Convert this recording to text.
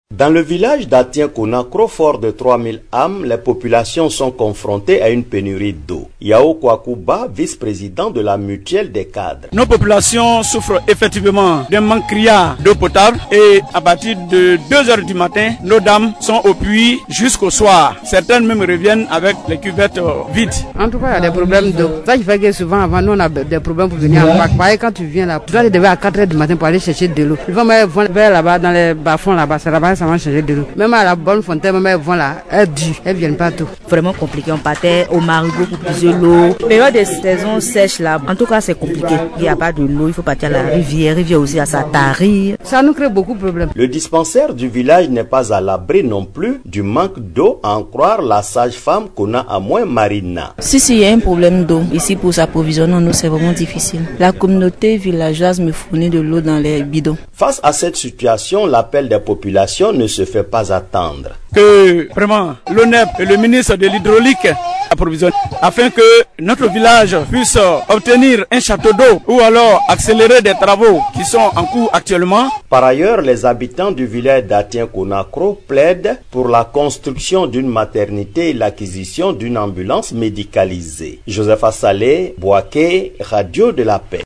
Dans le village d'Atien-Konakro, fort de 3000 âmes, les populations sont confrontées à une pénurie d'eau. Yao Kwakuba, vice-président de la mutuelle des cadres. Nos populations souffrent effectivement d'un manque criard d'eau potable et à partir de 2 heures du matin, nos dames sont au puits jusqu'au soir. Certaines même reviennent avec les cuvettes vides. En tout cas, il y a des problèmes d'eau. Ça qui fait que souvent, avant, nous, on a des problèmes pour venir en Pâques. Pareil, quand tu viens là, tu dois te lever à 4 heures du matin pour aller chercher de l'eau. Ils vont vers là-bas, dans les bas-fonds là-bas, c'est là-bas, ça va chercher de l'eau. Même à la bonne fontaine, même elles vont là, elles durent, elles viennent pas tout. Vraiment compliqué, on partait au marigot pour puiser l'eau. Période de saison sèche là, en tout cas c'est compliqué. Il n'y a pas de l'eau, il faut partir à la rivière aussi à sa tarie. Ça nous crée beaucoup de problèmes. Le dispensaire du village n'est pas à l'abri non plus du manque d'eau, à en croire la sage-femme qu'on a à moins Marina. Si il y a un problème d'eau, ici pour s'approvisionner, nous c'est vraiment difficile. La communauté villageoise me fournit de l'eau dans les bidons. Face à cette situation, l'appel des populations ne se fait pas attendre. Que vraiment l'ONEP et le ministre de l'hydraulique approvisionnent afin que notre village puisse obtenir un château d'eau ou alors accélérer des travaux qui sont en cours actuellement. Par ailleurs, les habitants du village d'Atien-Konakro plaident pour la construction d'une maternité et l'acquisition d'une ambulance médicalisée. Joseph Assalé, Boaké, Radio de la Paix.